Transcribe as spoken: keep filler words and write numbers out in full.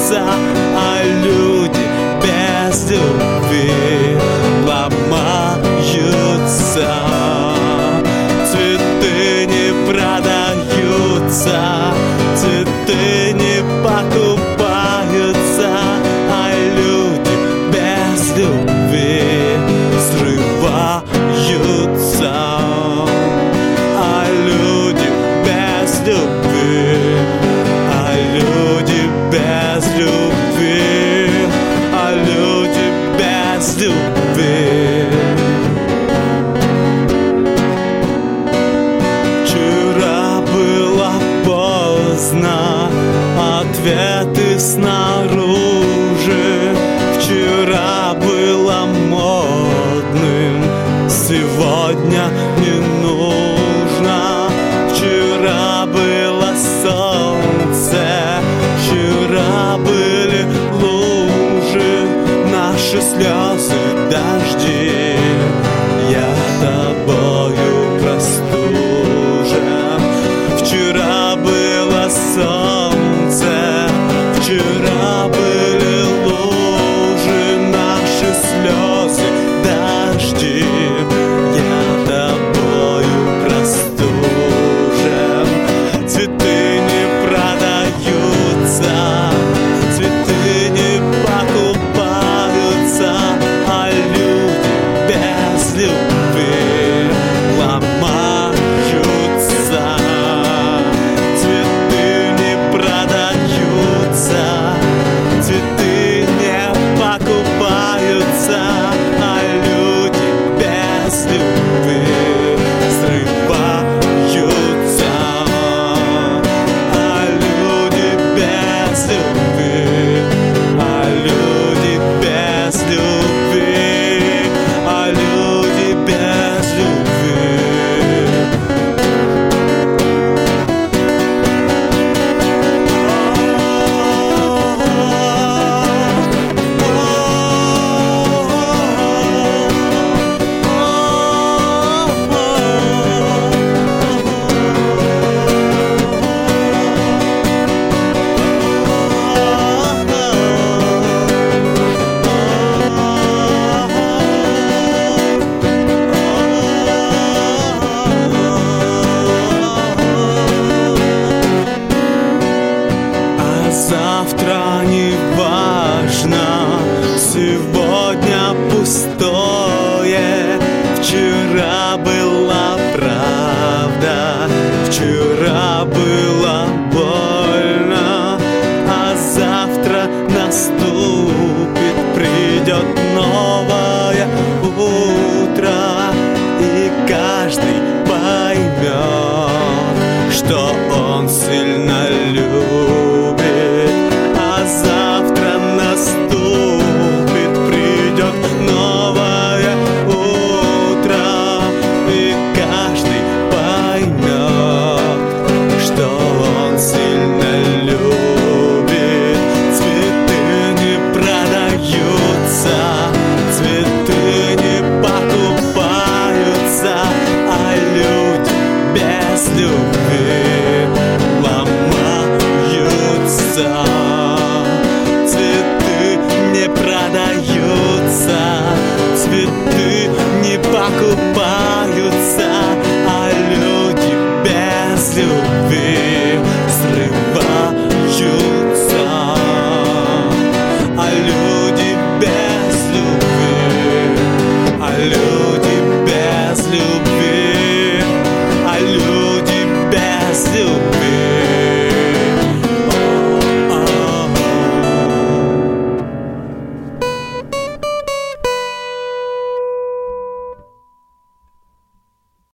продаются, а люди без любви ломаются. Цветы не продаются, цветы не покупаются, а люди без любви срываются. А люди без любви, а люди без любви, а люди без любви. Вчера было поздно, ответы снаружи. Вчера было модным, сегодня не нужно. Вчера было солнце, вчера были лужи, наши слезы, дожди. Я тобою простужен. Вчера было солнце, вчера были лужи, наши слезы, дожди. Я тобою простужен. Цветы не продаются, цветы не покупаются, а люди без любви ломаются. Цветы не продаются, цветы не покупаются, а люди без любви срываются. А люди без любви, а люди без любви, а люди без любви. Завтра не важно, сегодня пустое. Вчера была правда, вчера было больно, а завтра наступит, придет новое утро, и каждый поймет, что он сильно любит. А завтра наступит, придет новое утро, и каждый поймет, что он сильно любит. Цветы не продаются, цветы не покупаются, а люди без любви ломаются.